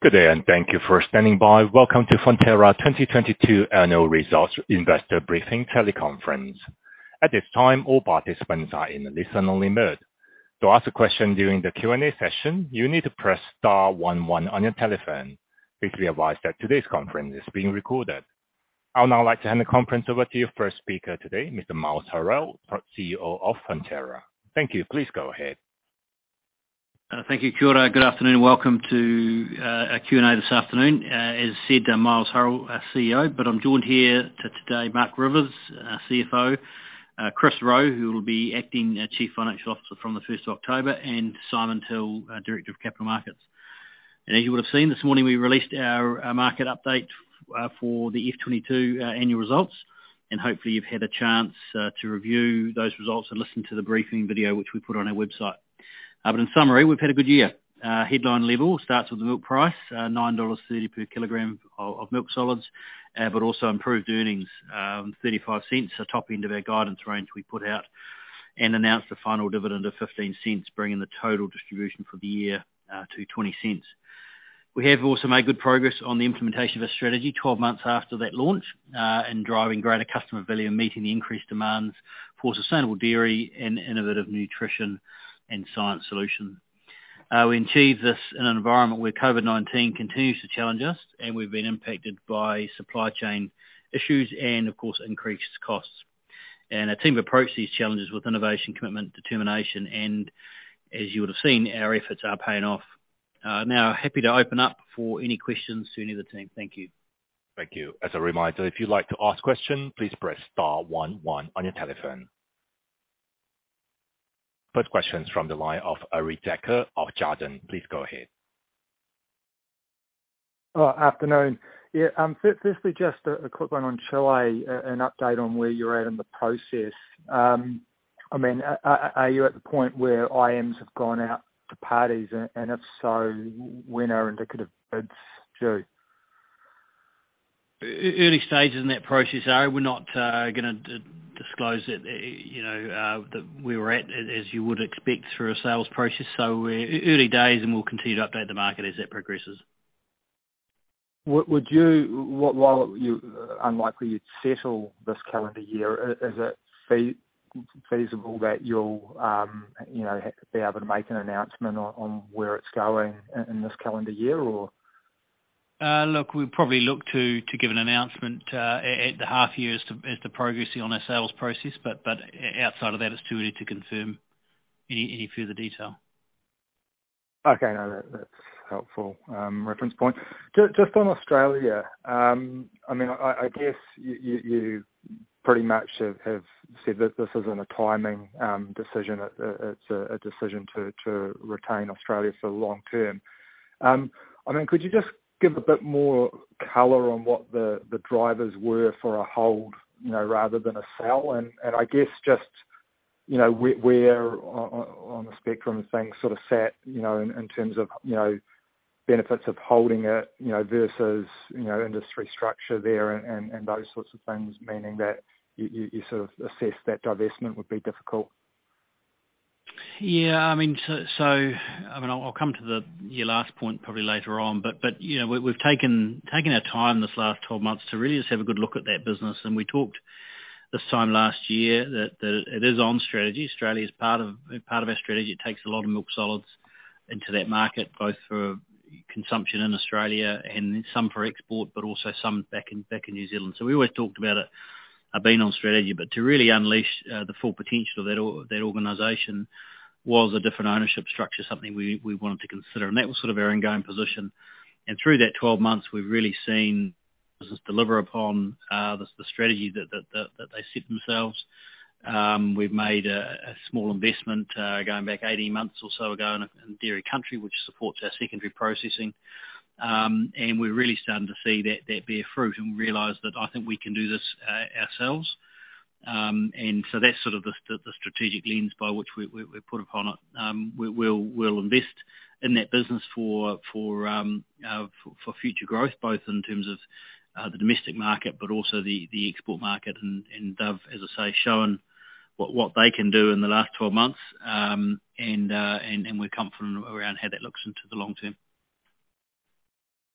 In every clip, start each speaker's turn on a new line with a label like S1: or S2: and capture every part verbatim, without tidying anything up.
S1: Good day, and thank you for standing by. Welcome to Fonterra twenty twenty-two Annual Results Investor Briefing Teleconference. At this time, all participants are in a listen-only mode. To ask a question during the Q and A session, you need to press star one one on your telephone. Please be advised that today's conference is being recorded. I would now like to hand the conference over to your first speaker today, Mister Miles Hurrell, C E O of Fonterra. Thank you. Please go ahead.
S2: Uh, thank you, Kia ora. Good afternoon and welcome to uh, our Q and A this afternoon. Uh, as said, uh, Miles Hurrell, our C E O, but I'm joined here to today Mark Rivers, our C F O, uh, Chris Rowe, who will be acting uh, Chief Financial Officer from the first of October, and Simon Till, uh, Director of Capital Markets. And as you would have seen, this morning we released our, our market update uh, for the F twenty-two uh, annual results, and hopefully you've had a chance uh, to review those results and listen to the briefing video which we put on our website. Uh, but in summary, we've had a good year. Uh, headline level starts with the milk price, uh, nine dollars thirty per kilogram of, of milk solids, uh, but also improved earnings, um, thirty-five cents, the top end of our guidance range we put out, and announced a final dividend of fifteen cents, bringing the total distribution for the year uh, to twenty cents. We have also made good progress on the implementation of our strategy twelve months after that launch, uh, and driving greater customer value and meeting the increased demands for sustainable dairy and innovative nutrition and science solution. Uh, we achieved this in an environment where COVID nineteen continues to challenge us, and we've been impacted by supply chain issues and, of course, increased costs. And our team approached these challenges with innovation, commitment, determination, and as you would have seen, our efforts are paying off. Uh, now, happy to open up for any questions to any of the team. Thank you.
S1: Thank you. As a reminder, if you'd like to ask a question, please press star one one on your telephone. First question is from the line of Arie Dekker of Jarden. Please go ahead.
S3: Oh, afternoon. Yeah, um, firstly, just a, a quick one on Chile, uh, an update on where you're at in the process. Um, I mean, are, are you at the point where I Ms have gone out to parties, and, and if so, when are indicative bids due?
S2: Early stages in that process, Ari. We're not uh, going to disclose that, you know, uh, that we were at, as you would expect, through a sales process. So we're early days, and we'll continue to update the market as that progresses.
S3: Would you, while you unlikely you'd settle this calendar year, is it fe- feasible that you'll, um, you know, be able to make an announcement on, on where it's going in, in this calendar year, or?
S2: Uh, look, we'll probably look to, to give an announcement uh, at the half year as to, as to progressing on our sales process, but, but outside of that, it's too early to confirm any, any further detail.
S3: Okay, no, that, that's helpful um, reference point. Just, just on Australia, um, I mean, I, I guess you, you, you pretty much have, have said that this isn't a timing um, decision. It, it's a, a decision to, to retain Australia for the long term. Um, I mean, could you just give a bit more colour on what the, the drivers were for a hold, you know, rather than a sell, and, and I guess just, you know, where, where on, on the spectrum things sort of sat, you know, in, in terms of, you know, benefits of holding it, you know, versus, you know, industry structure there and, and, and those sorts of things, meaning that you, you, you sort of assess that divestment would be difficult.
S2: Yeah, I mean, so, so I mean, I'll, I'll come to the your last point probably later on, but but you know, we, we've taken taken our time this last twelve months to really just have a good look at that business, and we talked this time last year that, that it is on strategy. Australia is part of part of our strategy. It takes a lot of milk solids into that market, both for consumption in Australia and some for export, but also some back in back in New Zealand. So we always talked about it uh, being on strategy, but to really unleash uh, the full potential of that that organisation was a different ownership structure, something we, we wanted to consider. And that was sort of our ongoing position. And through that twelve months, we've really seen business deliver upon uh, the, the strategy that, that, that, that they set themselves. Um, we've made a, a small investment uh, going back eighteen months or so ago in, a, in Dairy Country, which supports our secondary processing. Um, and we're really starting to see that, that bear fruit, and realise that I think we can do this uh, ourselves. Um, and so that's sort of the, the strategic lens by which we, we, we put upon it. Um, we, we'll, we'll invest in that business for for, um, uh, for for future growth, both in terms of uh, the domestic market, but also the, the export market. And, and they've, as I say, shown what, what they can do in the last twelve months, um, and, uh, and and we're confident around how that looks into the long term.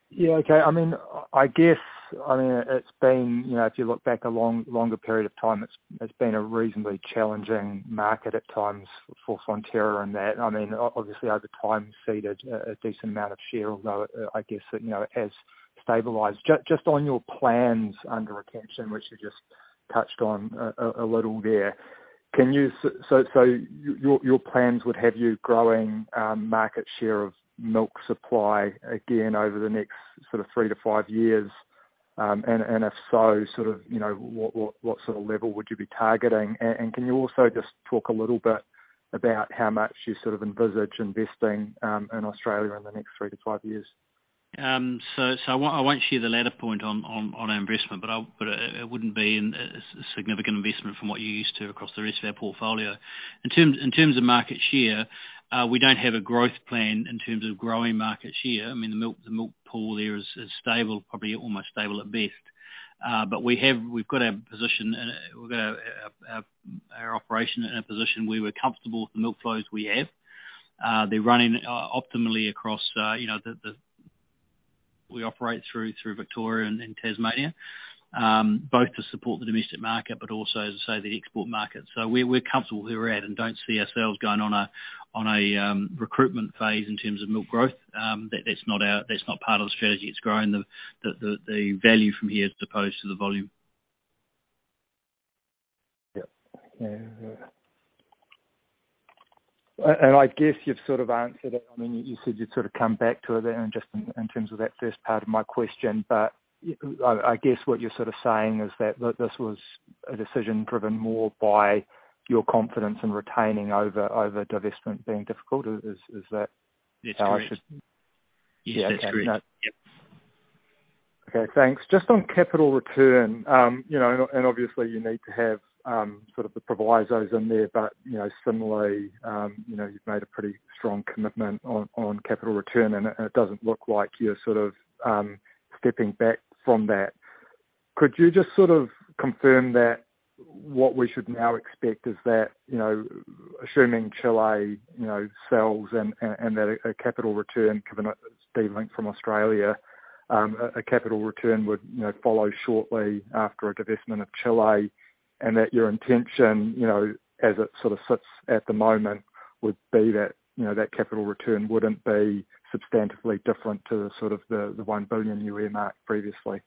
S3: Yeah, okay. I mean, I guess, I mean, it's been, you know, if you look back a long, longer period of time, it's it's been a reasonably challenging market at times for Fonterra and that. I mean, obviously over time ceded a, a decent amount of share, although it, I guess it, you know, it has stabilised. Just, just on your plans under retention, which you just touched on a, a little there, can you, so so your your plans would have you growing um, market share of milk supply again over the next sort of three to five years, um, and and if so, sort of, you know, what what, what sort of level would you be targeting? And, and can you also just talk a little bit about how much you sort of envisage investing um, in Australia in the next three to five years?
S2: Um, so, so I won't, I won't share the latter point on, on, on our investment, but, I'll, but it, it wouldn't be in a significant investment from what you're used to across the rest of our portfolio. In terms, in terms of market share, uh, we don't have a growth plan in terms of growing market share. I mean, the milk, the milk pool there is, is stable, probably almost stable at best. Uh, but we have, we've got our position, in, we've got our, our, our operation in a position where we're comfortable with the milk flows we have. Uh, they're running uh, optimally across, uh, you know, the, the we operate through through Victoria and, and Tasmania, um, both to support the domestic market, but also, as I say, the export market. So we're we're comfortable where we're at, and don't see ourselves going on a on a um, recruitment phase in terms of milk growth. Um, that, that's not our that's not part of the strategy. It's growing the the, the the value from here as opposed to the volume.
S3: Yep. Yeah. yeah. And I guess you've sort of answered it. I mean, you said you'd sort of come back to it and just in, in terms of that first part of my question, but I guess what you're sort of saying is that this was a decision driven more by your confidence in retaining over, over divestment being difficult. Is, is that
S2: that's
S3: how
S2: correct.
S3: I should?
S2: Yes,
S3: yeah,
S2: that's
S3: okay.
S2: correct.
S3: No.
S2: Yep.
S3: Okay, thanks. Just on capital return, um, you know, and obviously you need to have um, sort of the provisos in there, but, you know, similarly, um, you know, you've made a pretty strong commitment on, on capital return, and it, it doesn't look like you're sort of um, stepping back from that. Could you just sort of confirm that what we should now expect is that, you know, assuming Chile, you know, sells and, and, and that a, a capital return, given it's de-linked from Australia, Um, a, a capital return would, you know, follow shortly after a divestment of Chile, and that your intention, you know, as it sort of sits at the moment, would be that, you know, that capital return wouldn't be substantively different to the sort of the, the one billion you earmarked previously.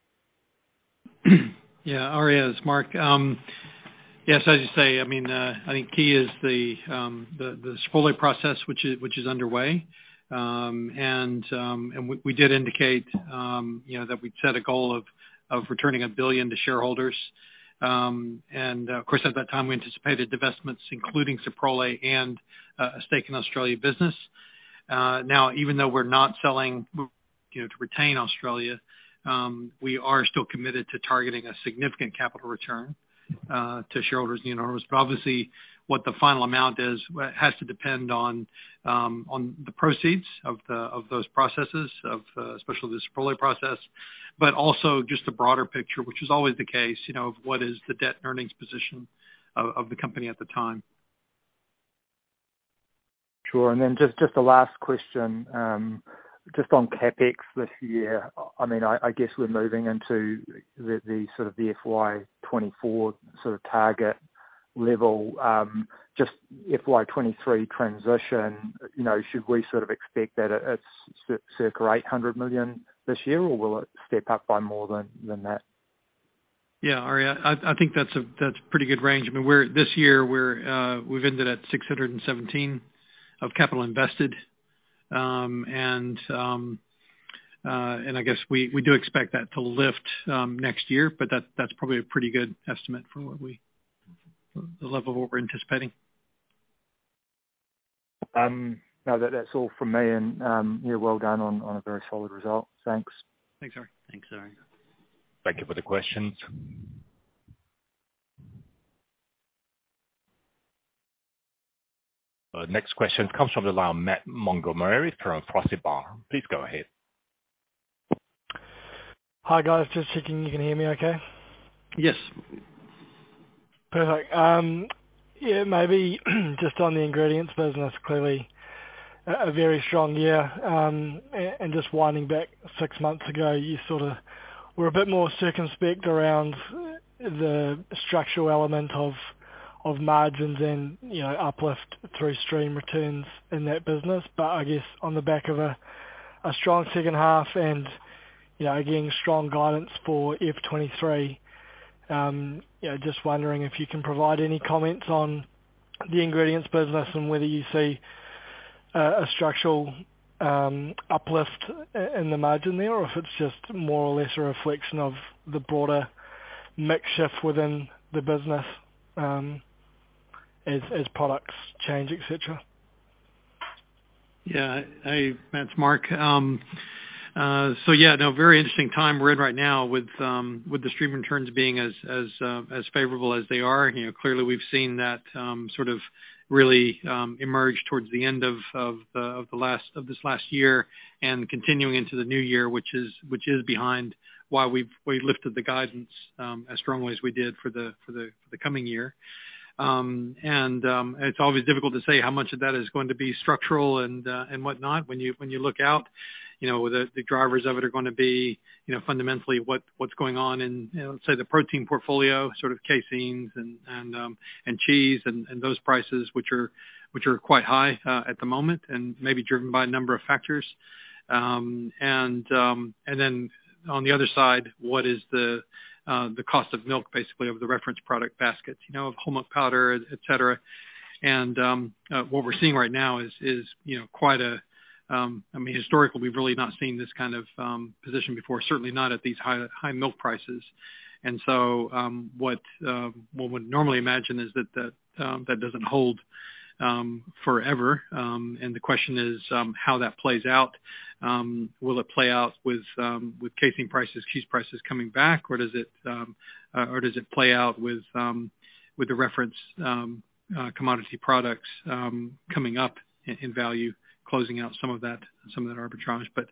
S4: Yeah, Aria, it's Mark. Um, yes, as you say, I mean, uh, I think key is the um, the, the Soprole process, which is which is underway. Um, and um, and we, we did indicate, um, you know, that we'd set a goal of, of returning a billion to shareholders. Um, and uh, of course, at that time, we anticipated divestments, including Soprole and uh, a stake in Australia business. Uh, now, even though we're not selling, you know, to retain Australia, um, we are still committed to targeting a significant capital return uh, to shareholders and unit holders. But obviously, what the final amount is has to depend on um, on the proceeds of the of those processes, of uh, especially the Soprole process, but also just the broader picture, which is always the case, you know, of what is the debt and earnings position of, of the company at the time.
S3: Sure, and then just just a last question, um, just on CapEx this year. I mean, I, I guess we're moving into the, the sort of the F Y twenty-four sort of target level. Um, just F Y twenty-three transition, you know, should we sort of expect that it's circa eight hundred million this year, or will it step up by more than, than that?
S4: Yeah, Aria, I, I think that's a that's a pretty good range. I mean, we're this year we're uh, we've ended at six hundred seventeen of capital invested, um, and um, uh, and I guess we, we do expect that to lift um, next year, but that that's probably a pretty good estimate for what we the level of what we're anticipating.
S3: Um, no, that, that's all from me, and um, yeah, well done on, on a very solid result. Thanks.
S4: Thanks, Ari.
S2: Thanks, Ari.
S1: Thank you for the questions. Uh, next question comes from the line of Matt Montgomery from Forsyth Barr. Please go ahead.
S5: Hi guys, just checking you can hear me okay?
S4: Yes.
S5: Perfect. Um, yeah, maybe just on the ingredients business, clearly a very strong year. Um, and just winding back six months ago, you sort of were a bit more circumspect around the structural element of of margins and, you know, uplift through stream returns in that business. But I guess on the back of a, a strong second half and, you know, again, strong guidance for F twenty-three, um, you know, just wondering if you can provide any comments on the ingredients business and whether you see a, a structural um, uplift in the margin there, or if it's just more or less a reflection of the broader mix shift within the business um, as as products change, et cetera.
S4: Yeah, hey, Matt, it's Mark. Um, uh, so yeah, no, very interesting time we're in right now with um, with the stream returns being as as uh, as favorable as they are. You know, clearly we've seen that um, sort of really um, emerge towards the end of of the of the last of this last year and continuing into the new year, which is which is behind why we've we lifted the guidance um, as strongly as we did for the for the for the coming year. Um, and um, it's always difficult to say how much of that is going to be structural and uh, and whatnot. When you when you look out, you know, the, the drivers of it are going to be, you know, fundamentally what what's going on in, you know, let's say the protein portfolio, sort of caseins and and um, and cheese and, and those prices, which are which are quite high uh, at the moment, and maybe driven by a number of factors. Um, and um, and then on the other side, what is the Uh, the cost of milk, basically, of the reference product baskets, you know, of whole milk powder, et cetera. And um, uh, what we're seeing right now is, is you know, quite a, um, I mean, historically, we've really not seen this kind of um, position before, certainly not at these high, high milk prices. And so um, what um, one would normally imagine is that that, um, that doesn't hold um, forever. Um, and the question is um, how that plays out. Um, will it play out with um, with casein prices, cheese prices coming back, or does it um, uh, or does it play out with um, with the reference um, uh, commodity products um, coming up in, in value, closing out some of that some of that arbitrage? But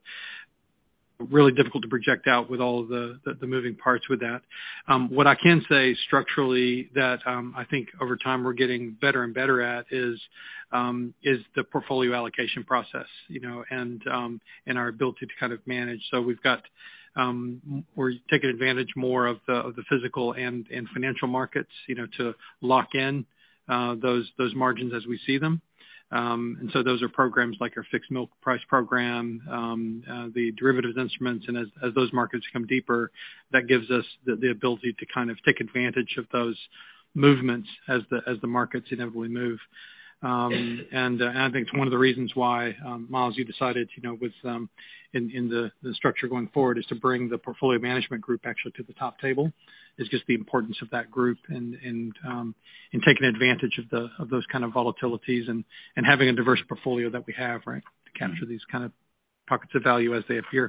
S4: really difficult to project out with all of the, the, the moving parts with that. Um, what I can say structurally that um, I think over time we're getting better and better at is um, is the portfolio allocation process, you know, and um, and our ability to kind of manage. So we've got um, we're taking advantage more of the of the physical and and financial markets, you know, to lock in uh, those those margins as we see them. Um, and so those are programs like our fixed milk price program, um, uh, the derivatives instruments, and as, as those markets become deeper, that gives us the, the ability to kind of take advantage of those movements as the as the markets inevitably move. Um, and, uh, and I think it's one of the reasons why, um, Miles, you decided, you know, with um, in, in the, the structure going forward is to bring the portfolio management group actually to the top table. Is just the importance of that group and and um, and taking advantage of the of those kind of volatilities and, and having a diverse portfolio that we have, right, to capture these kind of pockets of value as they appear.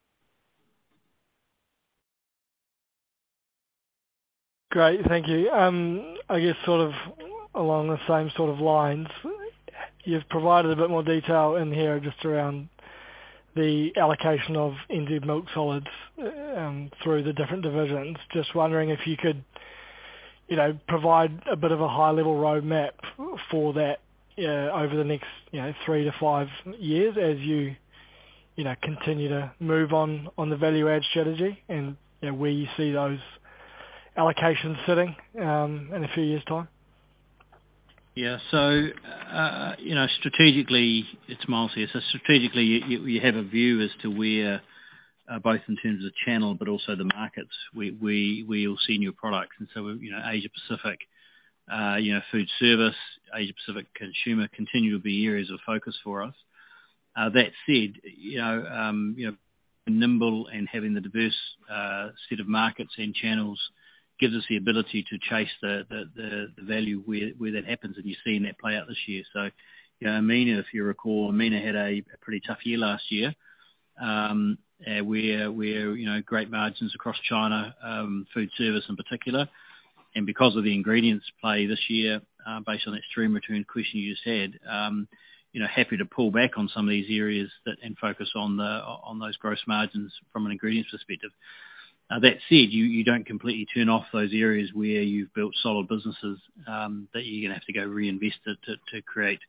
S5: Great, thank you. Um, I guess sort of along the same sort of lines, you've provided a bit more detail in here just around the allocation of N Z milk solids um, through the different divisions. Just wondering if you could, you know, provide a bit of a high-level roadmap for that uh, over the next, you know, three to five years as you, you know, continue to move on on the value-add strategy, and you know, where you see those allocations sitting um, in a few years' time.
S2: Yeah. So, uh, you know, strategically, it's Miles here. So strategically, you, you have a view as to where, uh, both in terms of channel, but also the markets, we, we, we all see new products. And so, you know, Asia Pacific, uh, you know, food service, Asia Pacific consumer continue to be areas of focus for us. Uh, that said, you know, um, you know, nimble and having the diverse, uh, set of markets and channels gives us the ability to chase the, the, the, the value where, where that happens, and you're seeing that play out this year. So, you know, AMENA, if you recall, AMENA had a, a pretty tough year last year, um, uh, where, where, you know, great margins across China, um, food service in particular. And because of the ingredients play this year, uh, based on that stream return question you just had, um, you know, happy to pull back on some of these areas that and focus on the on those gross margins from an ingredients perspective. Uh, that said, you, you don't completely turn off those areas where you've built solid businesses um, that you're going to have to go reinvest to, to, to create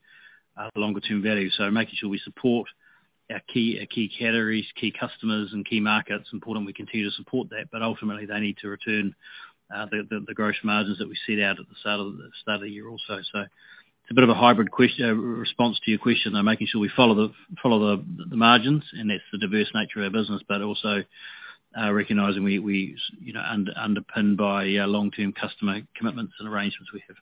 S2: uh, longer term value. So making sure we support our key our key categories, key customers and key markets, important we continue to support that, but ultimately they need to return uh, the, the, the gross margins that we set out at the start of the start of the year also. So it's a bit of a hybrid question, uh, response to your question, though, making sure we follow the follow the, the margins, and that's the diverse nature of our business, but also uh, recognising we, we you know under, underpinned by uh, long-term customer commitments and arrangements we have.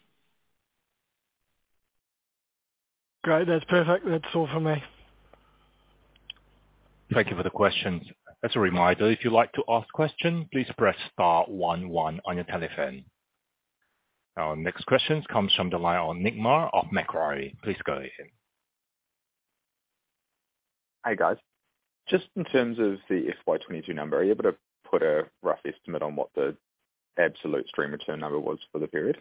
S5: Great, that's perfect. That's all from me.
S1: Thank you for the questions. As a reminder, if you'd like to ask a question, please press star one one on your telephone. Our next question comes from the line of Nick Mar of Macquarie. Please go ahead.
S6: Hey, guys. Just in terms of the F Y twenty-two number, are you able to put a rough estimate on what the absolute stream return number was for the period?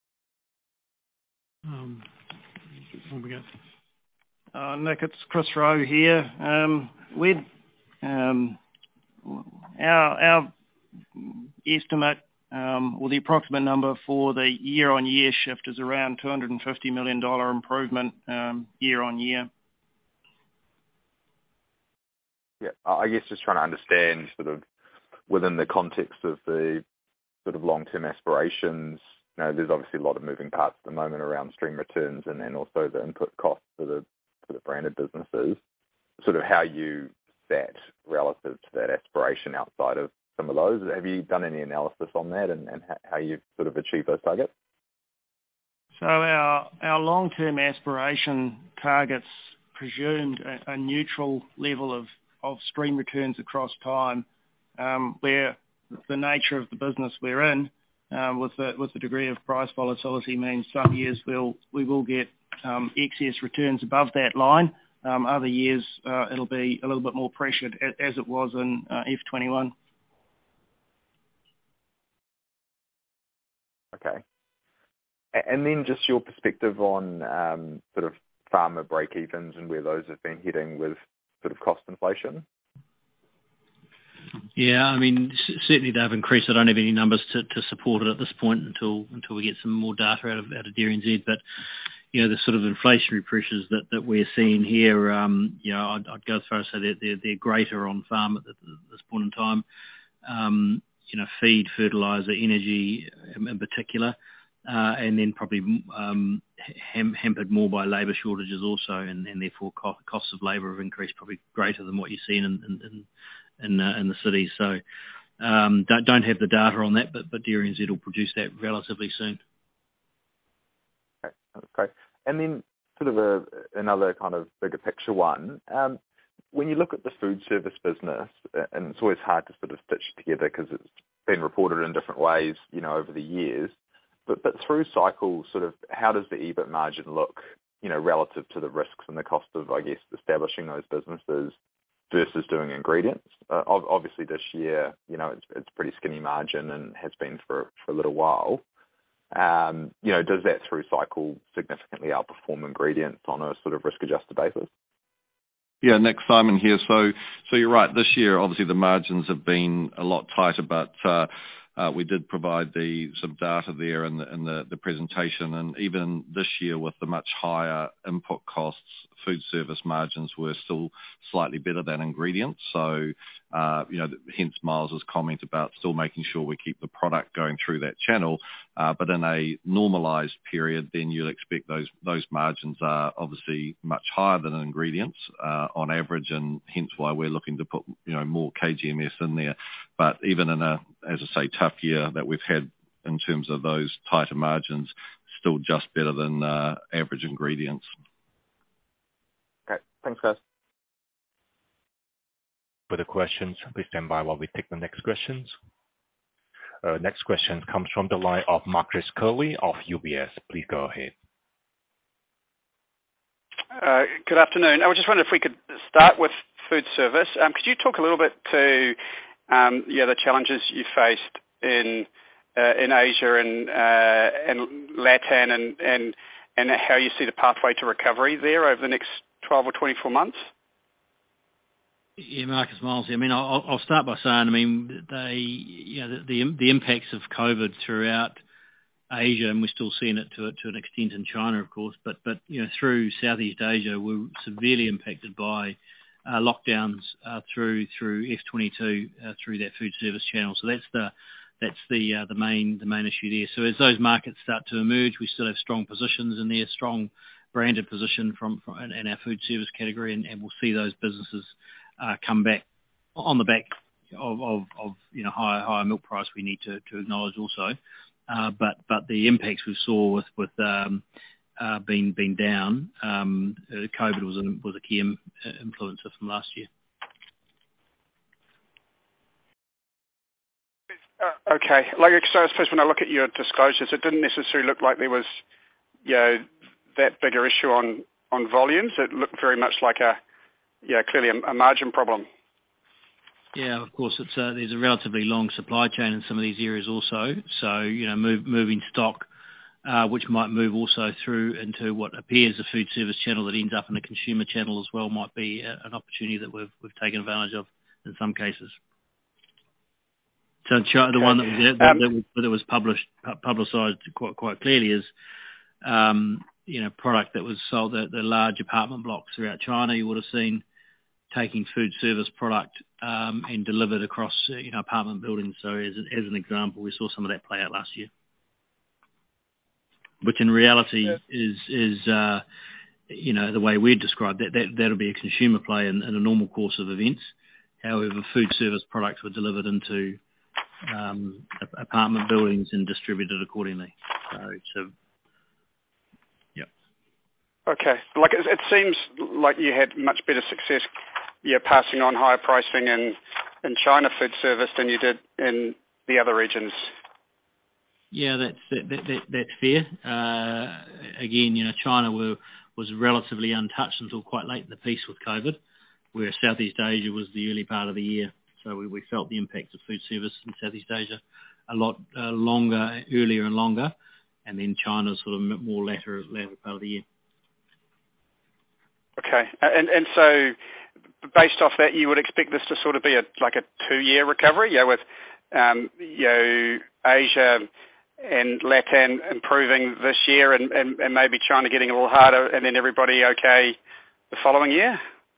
S4: Um, what we got?
S7: Uh, Nick, it's Chris Rowe here. Um, we'd, um, our, our estimate, um, or the approximate number for the year-on-year shift is around two hundred fifty million dollars improvement um, year-on-year.
S6: Yeah, I guess just trying to understand sort of within the context of the sort of long-term aspirations. You know, there's obviously a lot of moving parts at the moment around stream returns and then also the input costs for the for the branded businesses, sort of how you sat relative to that aspiration outside of some of those. Have you done any analysis on that and, and how you sort of achieve those targets?
S7: So our our long-term aspiration targets presumed a, a neutral level of, of stream returns across time, um, where the nature of the business we're in, um, with the with the degree of price volatility, means some years we'll we will get um, excess returns above that line. Um, other years uh, it'll be a little bit more pressured, as it was in uh, F twenty-one.
S6: Okay. And then just your perspective on um, sort of farmer break-evens and where those have been heading with sort of cost inflation?
S2: Yeah, I mean, certainly they've increased. I don't have any numbers to, to support it at this point until until we get some more data out of out of Dairy N Z. But you know, the sort of inflationary pressures that, that we're seeing here, um, you know, I'd, I'd go as far as say that they're, they're greater on farm at, the, at this point in time. Um, you know, feed, fertiliser, energy in, in particular, uh, and then probably um, ham, hampered more by labour shortages also, and, and therefore cost, costs of labour have increased probably greater than what you're seeing in in, in, in, uh, in the cities. So um, don't, don't have the data on that, but, but Dairy N Z will produce that relatively soon.
S6: Okay, that's great. And then sort of a, another kind of bigger picture one. Um, when you look at the food service business, and it's always hard to sort of stitch together because it's been reported in different ways, you know, over the years, but but through cycles, sort of how does the EBIT margin look, you know, relative to the risks and the cost of, I guess, establishing those businesses versus doing ingredients? Uh, obviously this year, you know, it's it's pretty skinny margin and has been for, for a little while. Um, you know, does that through cycle significantly outperform ingredients on a sort of risk-adjusted basis?
S8: Yeah, Nick, Simon here. So, so you're right. This year, obviously, the margins have been a lot tighter, but uh, uh, we did provide the some data there in the in the, the presentation, and even this year, with the much higher input costs, food service margins were still slightly better than ingredients. So, uh, you know, hence Miles's comment about still making sure we keep the product going through that channel. Uh, but in a normalised period, then you'll expect those those margins are obviously much higher than ingredients uh, on average, and hence why we're looking to put, you know, more K G M S in there. But even in a, as I say, tough year that we've had in terms of those tighter margins, still just better than uh, average ingredients.
S6: Okay, thanks, guys.
S1: For the questions, please stand by while we take the next questions. Uh, next question comes from the line of Marcus Curley of U B S. Please go ahead.
S9: Uh, good afternoon. I was just wondering if we could start with food service. Um, could you talk a little bit to um, yeah, the challenges you faced in uh, in Asia and uh, and LATAM, and, and and how you see the pathway to recovery there over the next twelve or twenty-four months?
S2: Yeah, Marcus, Miles. I mean, I'll, I'll start by saying, I mean, they, you know, the, the the impacts of COVID throughout Asia, and we're still seeing it to to an extent in China, of course. But but you know, through Southeast Asia, we're severely impacted by uh, lockdowns uh, through through F twenty-two uh, through that food service channel. So that's the that's the uh, the main the main issue there. So as those markets start to emerge, we still have strong positions in there, strong branded position from, from in, in our food service category, and, and we'll see those businesses uh, come back on the back of, of, of you know higher higher milk price. We need to, to acknowledge also. Uh, but but the impacts we saw with with um, uh, being being down, um, uh, COVID was a, was a key im- influencer from last year.
S9: Uh, okay, like so I suppose when I look at your disclosures, it didn't necessarily look like there was, you know, that bigger issue on, on volumes. It looked very much like a, yeah, clearly a, a margin problem.
S2: Yeah, of course, it's a, there's a relatively long supply chain in some of these areas also. So, you know, move, moving stock, uh, which might move also through into what appears a food service channel that ends up in a consumer channel as well, might be a, an opportunity that we've we've taken advantage of in some cases. So the okay. one that was that, um, that was, that was published publicised quite quite clearly is, um, you know, product that was sold at the large apartment blocks throughout China. You would have seen taking food service product um, and delivered across, uh, you know, apartment buildings. So as, as an example, we saw some of that play out last year, which in reality yeah. is, is uh, you know, the way we described that, that that'll be a consumer play in, in a normal course of events. However, food service products were delivered into um, apartment buildings and distributed accordingly. So, so yeah.
S9: Okay. Like it, it seems like you had much better success yeah, passing on higher pricing in, in China food service than you did in the other regions.
S2: Yeah, that's that, that, that, that's fair. Uh, again, you know, China were, was relatively untouched until quite late in the piece with COVID, where Southeast Asia was the early part of the year. So we, we felt the impact of food service in Southeast Asia a lot uh, longer, earlier and longer, and then China sort of more later, later part of the year.
S9: Okay, and and so based off that, you would expect this to sort of be a like a two-year recovery, yeah, with um, you know, Asia and LATAM improving this year, and, and, and maybe China getting a little harder, and then everybody okay the following year.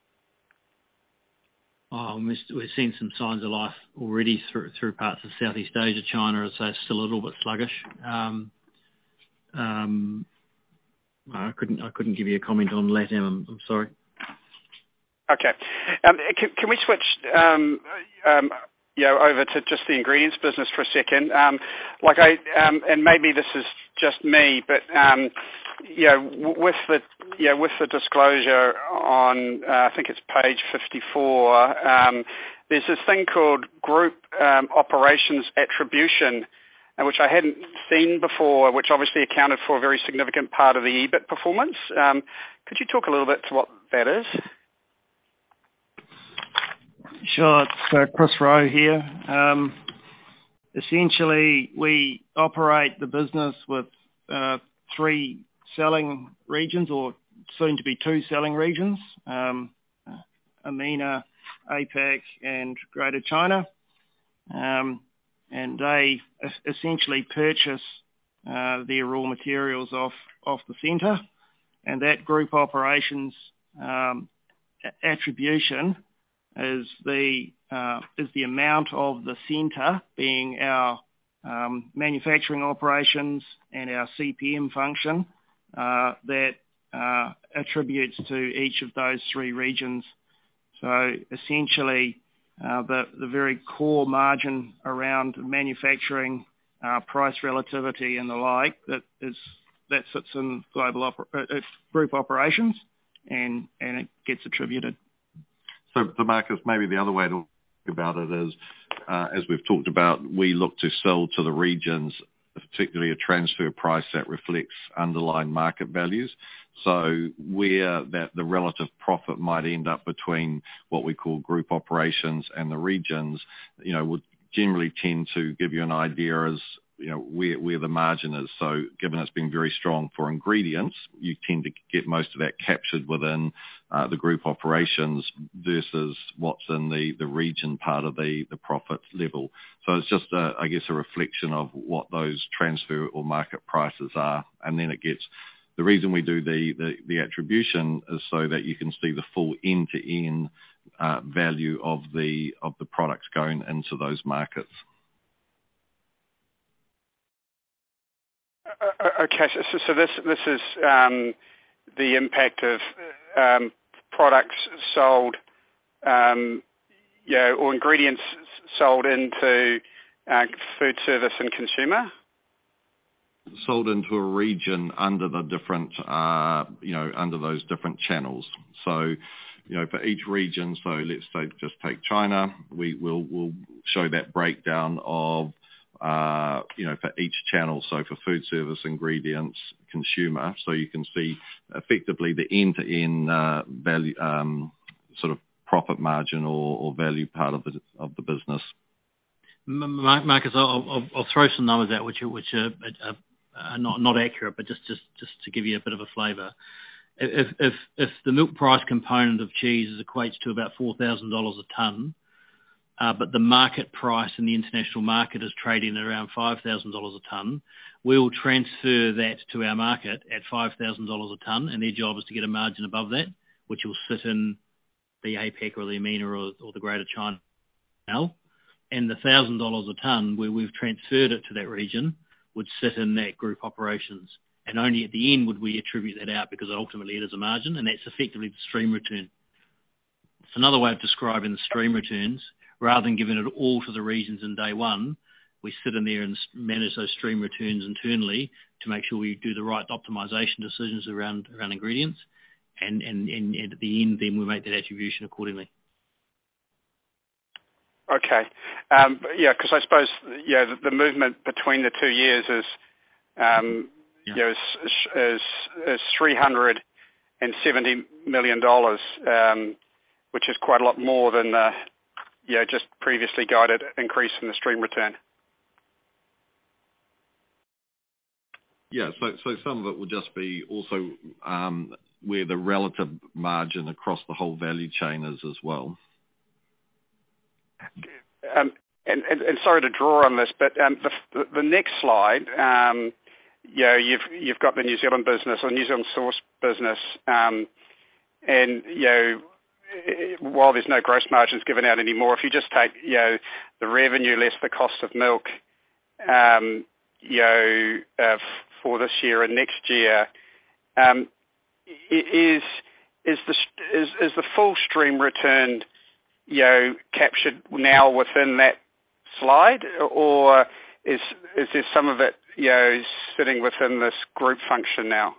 S2: Oh, we're seeing some signs of life already through through parts of Southeast Asia. China is uh, still a little bit sluggish. Um, um, I couldn't I couldn't give you a comment on LATAM. I'm, I'm sorry.
S9: Okay. Um, can, can we switch um, um, you know, over to just the ingredients business for a second? Um, like I um, and maybe this is just me, but um, you know, with the you know, with the disclosure on uh, I think it's page fifty-four, um, there's this thing called group um, operations attribution, which I hadn't seen before, which obviously accounted for a very significant part of the E B I T performance. Um, could you talk a little bit to what that is?
S7: Sure. It's uh, Chris Rowe here. Um, essentially, we operate the business with uh, three selling regions, or soon to be two selling regions, um, EMENA, APAC, and Greater China. Um, and they essentially purchase uh, their raw materials off, off the centre, and that group operations um, attribution is the uh, is the amount of the centre, being our um, manufacturing operations and our C P M function, uh, that uh, attributes to each of those three regions. So essentially, uh, the the very core margin around manufacturing, uh, price relativity, and the like, that is that sits in global oper- uh, group operations, and and it gets attributed.
S8: So, so Marcus, maybe the other way to think about it is, uh, as we've talked about, we look to sell to the regions, particularly a transfer price that reflects underlying market values. So where that the relative profit might end up between what we call group operations and the regions, you know, would generally tend to give you an idea as you know, where, where the margin is. So given it's been very strong for ingredients, you tend to get most of that captured within uh, the group operations versus what's in the, the region part of the, the profit level. So it's just, a, I guess, a reflection of what those transfer or market prices are. And then it gets, the reason we do the, the, the attribution is so that you can see the full end-to-end uh, value of the, of the products going into those markets.
S9: Okay, so, so this this is um, the impact of um, products sold, um, you know, or ingredients sold into uh, food service and consumer?
S8: Sold into a region under the different, uh, you know, under those different channels. So, you know, for each region, so let's say just take China, we will we'll show that breakdown of Uh, you know, for each channel, so for food service, ingredients, consumer, so you can see effectively the end-to-end uh, value, um, sort of profit margin or, or value part of the of the business.
S2: Marcus, I'll, I'll, I'll throw some numbers out which are, which are, are, are not not accurate, but just, just, just to give you a bit of a flavour. If if if the milk price component of cheese equates to about four thousand dollars a tonne, Uh, but the market price in the international market is trading at around five thousand dollars a tonne, we will transfer that to our market at five thousand dollars a tonne, and their job is to get a margin above that, which will sit in the APAC or the EMENA or, or the Greater China. And the one thousand dollars a tonne, where we've transferred it to that region, would sit in that group operations. And only at the end would we attribute that out, because ultimately it is a margin, and that's effectively the stream return. It's another way of describing the stream returns. Rather than giving it all to the regions in day one, we sit in there and manage those stream returns internally to make sure we do the right optimization decisions around around ingredients, and, and, and at the end, then we make that attribution accordingly.
S9: Okay. Um, yeah, because I suppose, yeah, the, the movement between the two years is, um, yeah. you know, is, is, is three hundred seventy million dollars, um, which is quite a lot more than the, you know, just previously guided increase in the stream return.
S8: Yeah, so so some of it will just be also um, where the relative margin across the whole value chain is as well.
S9: Um, and, and, and sorry to draw on this, but um, the, the next slide, um, you know, you've you've got the New Zealand business or New Zealand source business, um, and you know, while there's no gross margins given out anymore, if you just take, you know, the revenue less the cost of milk, um, you know, uh, for this year and next year, um, is is the is, is the full stream return, you know, captured now within that slide, or is is there some of it, you know, sitting within this group function now?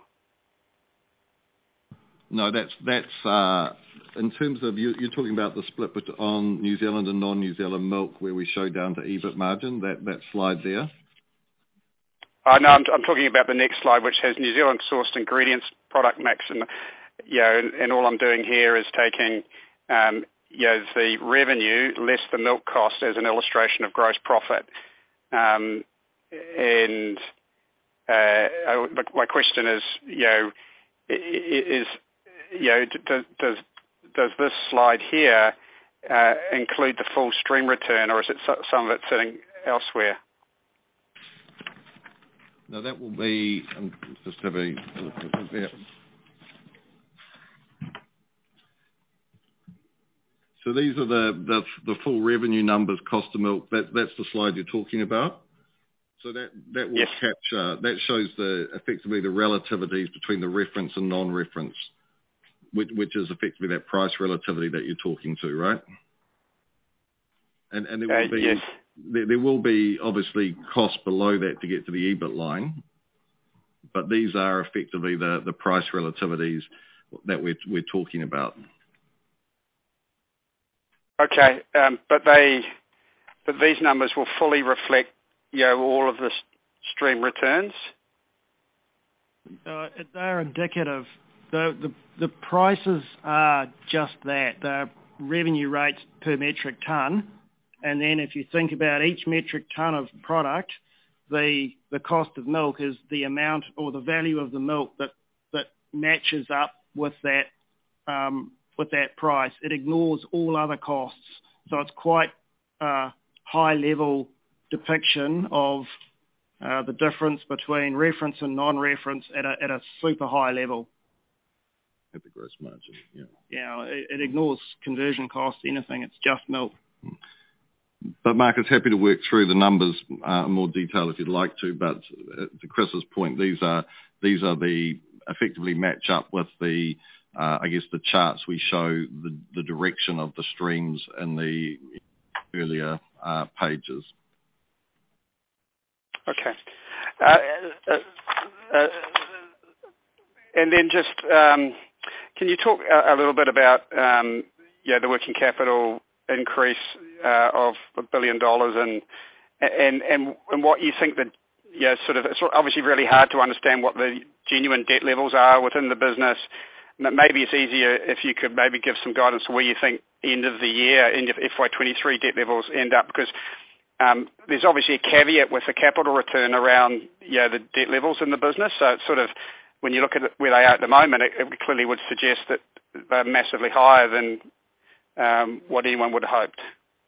S8: No, that's that's uh, in terms of you, you're talking about the split on New Zealand and non-New Zealand milk, where we show down to E B I T margin. That that slide there.
S9: Uh, no, I'm, I'm talking about the next slide, which has New Zealand sourced ingredients, product mix, and you know, and, and all I'm doing here is taking um, you know, the revenue less the milk cost as an illustration of gross profit. Um, and uh, I, my question is, you know, is you know, does does, does this slide here uh, include the full stream return, or is it some of it sitting elsewhere?
S8: No, that will be um, just have a there. So these are the, the the full revenue numbers, cost of milk. That that's the slide you're talking about. So that that will yes. capture that shows the effectively the relativities between the reference and non-reference, which, which is effectively that price relativity that you're talking to, right? And and there will
S9: uh,
S8: be
S9: yes.
S8: there, there will be obviously costs below that to get to the E B I T line, but these are effectively the, the price relativities that we're we're talking about.
S9: Okay, um, but they but these numbers will fully reflect, you know, all of the stream returns?
S7: Uh, they're indicative. The, the the prices are just that. They're revenue rates per metric tonne. And then if you think about each metric tonne of product, the the cost of milk is the amount or the value of the milk that that matches up with that um, with that price. It ignores all other costs, so it's quite a high level depiction of uh, the difference between reference and non-reference at a at a super high level.
S8: At the gross margin, yeah.
S7: Yeah, it, it ignores conversion costs, anything. It's just milk.
S8: But Marcus, happy to work through the numbers uh, in more detail if you'd like to. But to Chris's point, these are these are the effectively match up with the uh, I guess the charts we show the, the direction of the streams in the earlier uh, pages.
S9: Okay. Uh, uh, uh, and then just um, can you talk a, a little bit about um, yeah the working capital increase uh, of a billion dollars and and and and what you think that yeah sort of it's obviously really hard to understand what the genuine debt levels are within the business. Maybe it's easier if you could maybe give some guidance to where you think end of the year, end of F Y twenty-three debt levels end up, because um, there's obviously a caveat with the capital return around yeah the debt levels in the business. So it's sort of when you look at it where they are at the moment, it, it clearly would suggest that they're massively higher than um, what anyone would have hoped.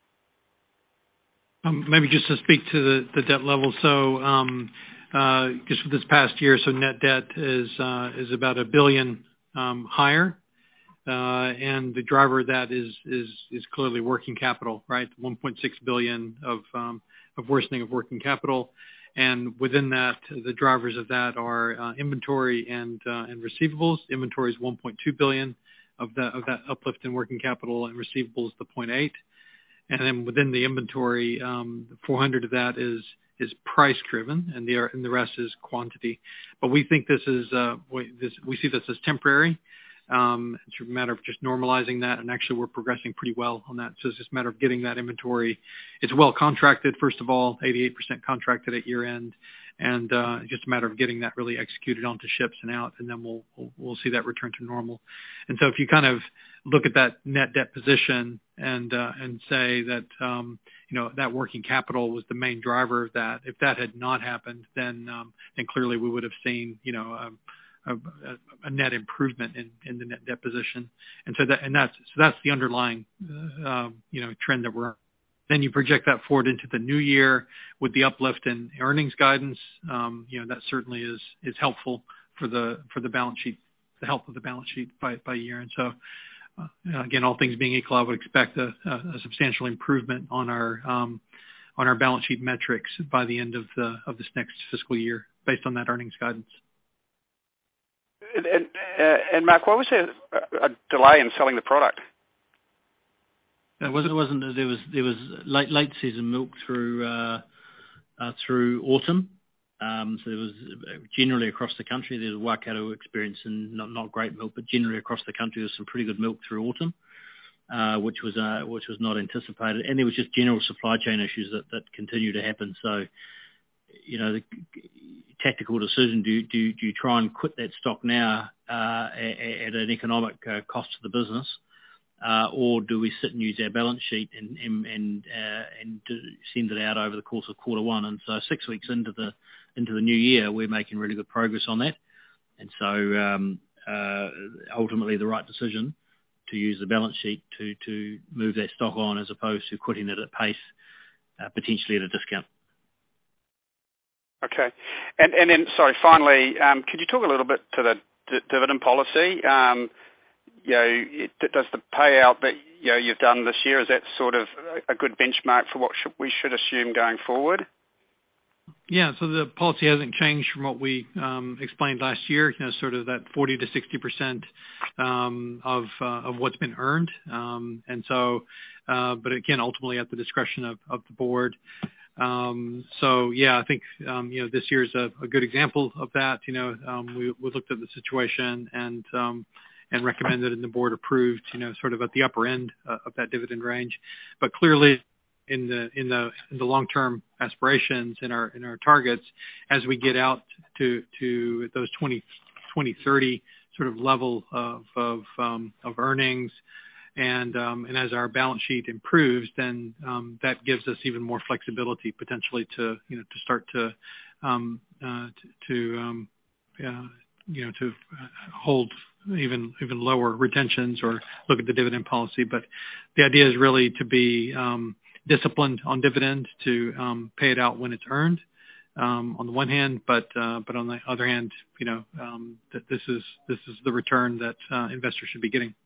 S4: Um, maybe just to speak to the, the debt level. So um, uh, just for this past year, so net debt is uh, is about a billion um, higher, uh, and the driver of that is is is clearly working capital, right? one point six billion of um, of worsening of working capital, and within that, the drivers of that are uh, inventory and uh, and receivables. Inventory is one point two billion of that of that uplift in working capital, and receivables the zero point eight. And then within the inventory, um, four hundred of that is is price driven, and the and the rest is quantity. But we think this is uh, we, this, we see this as temporary. Um, it's a matter of just normalizing that, and actually we're progressing pretty well on that. So it's just a matter of getting that inventory. It's well contracted, first of all, eighty-eight percent contracted at year end, and uh, just a matter of getting that really executed onto ships and out, and then we'll, we'll we'll see that return to normal. And so if you kind of look at that net debt position and uh, and say that um, you know that working capital was the main driver of that, if that had not happened, then um, then clearly we would have seen you know a, a, a net improvement in, in the net debt position. And so that and that's so that's the underlying uh, um, you know trend that we're. Then you project that forward into the new year with the uplift in earnings guidance. Um, you know that certainly is is helpful for the for the balance sheet, the health of the balance sheet by by year. And so. Uh, again, all things being equal, I would expect a, a, a substantial improvement on our um, on our balance sheet metrics by the end of the of this next fiscal year, based on that earnings guidance.
S9: And, and, uh, and Mark, why was there a delay in selling the product?
S2: It wasn't. It wasn't. There was there was late late season milk through uh, uh, through autumn. Um, so there was generally across the country, there's a Waikato experience and not, not great milk, but generally across the country, there's some pretty good milk through autumn, uh, which was, uh, which was not anticipated. And there was just general supply chain issues that, that continue to happen. So, you know, the tactical decision, do, do, do you try and quit that stock now, uh, at, at an economic uh, cost to the business? Uh, or do we sit and use our balance sheet and and and, uh, and do, send it out over the course of quarter one? And so six weeks into the into the new year, we're making really good progress on that. And so um, uh, ultimately, the right decision to use the balance sheet to to move that stock on, as opposed to quitting it at pace, uh, potentially at a discount.
S9: Okay, and and then sorry, finally, um, could you talk a little bit to the d- dividend policy? Um, You know, it, does the payout that you know you've done this year, is that sort of a good benchmark for what should, we should assume going forward?
S4: Yeah, so the policy hasn't changed from what we um, explained last year. You know, sort of that forty to sixty percent um, of uh, of what's been earned, um, and so, uh, but again, ultimately at the discretion of, of the board. Um, so yeah, I think um, you know this year is a, a good example of that. You know, um, we, we looked at the situation and. Um, and recommended and the board approved, you know, sort of at the upper end uh, of that dividend range. But clearly in the, in the, in the long-term aspirations in our, in our targets, as we get out to, to those twenty, twenty thirty sort of level of, of, um, of earnings, And um, and as our balance sheet improves, then um, that gives us even more flexibility potentially to you know to start to um, uh, to, to um, uh, you know to hold even even lower retentions or look at the dividend policy. But the idea is really to be um, disciplined on dividend, to um, pay it out when it's earned. Um, on the one hand, but uh, but on the other hand, you know um, that this is this is the return that uh, investors should be getting.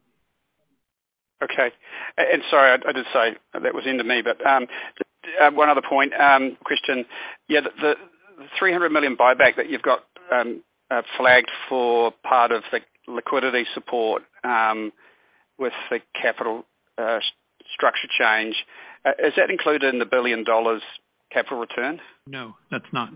S9: Okay. And sorry, I, I did say that was into me, but um, uh, one other point, um, question. Yeah, the, the three hundred million buyback that you've got um, uh, flagged for part of the liquidity support um, with the capital uh, structure change, uh, is that included in the billion dollars capital return?
S4: No, that's not.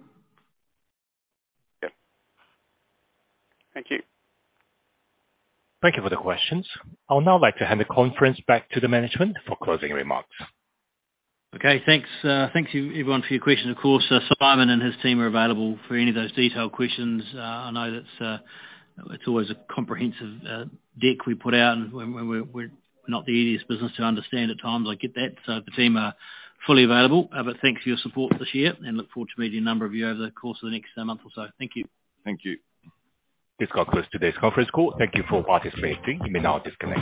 S9: Yeah. Thank you.
S1: Thank you for the questions. I would now like to hand the conference back to the management for closing remarks.
S2: Okay, thanks. Uh, thanks you, everyone for your questions. Of course, uh, Simon and his team are available for any of those detailed questions. Uh, I know that's uh, it's always a comprehensive uh, deck we put out, and when we're, we're not the easiest business to understand at times. I get that. So the team are fully available. Uh, but thanks for your support this year, and look forward to meeting a number of you over the course of the next uh, month or so. Thank you.
S8: Thank you.
S1: This concludes today's conference call. Thank you for participating. You may now disconnect.